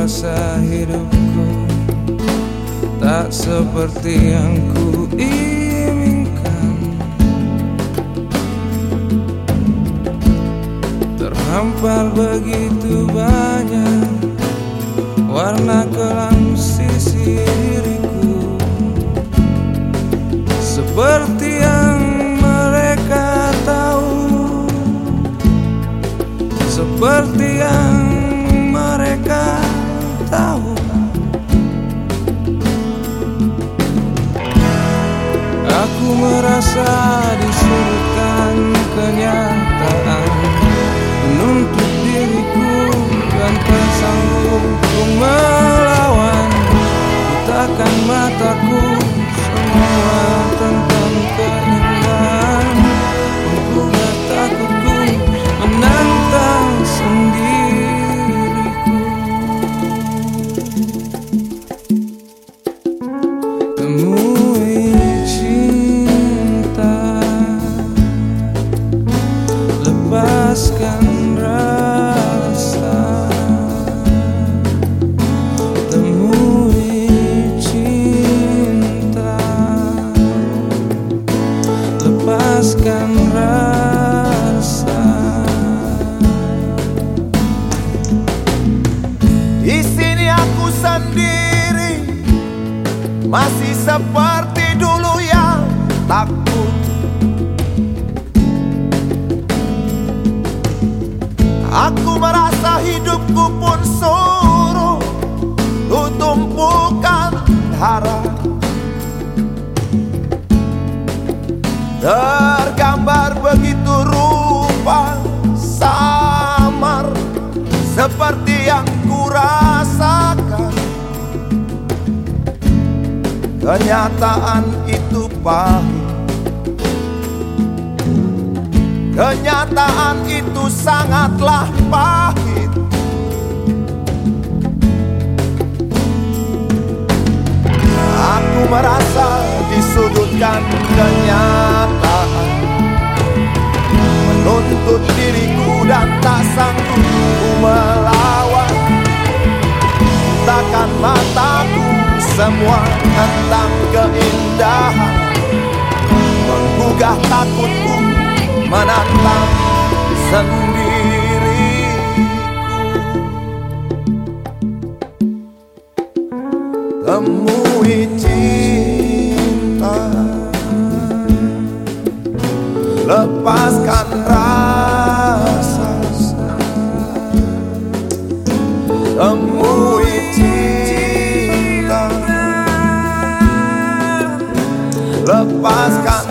merasa hidupku tak seperti yang ku inginkan. Terhampar begitu banyak warna kelam sisi diriku, seperti yang mereka tahu, seperti yang mereka tahu. Aku merasa disudutkan kenyataan menuntut diriku dan tak sanggup ku melawan. Butakan mataku semua tentang keindahan, menggugah takutku menantang sendiriku. Temui cinta, lepaskan rasa. Temui cinta, lepaskan rasa. Di sini aku sendiri, masih seperti dulu yang takut. Aku merasa hidupku pun suruh tumpukan harap. Tergambar begitu rupa samar, seperti yang kurasakan. Kenyataan itu pahit, kenyataan itu sangatlah pahit. Aku merasa disudutkan kenyataan menuntut diriku dan tak sanggup ku melawan. Takkan mataku semua tentang keindahan, menggugah takutku menantang sendiriku. Temui cinta, lepaskan rasa. Temui cinta, lepaskan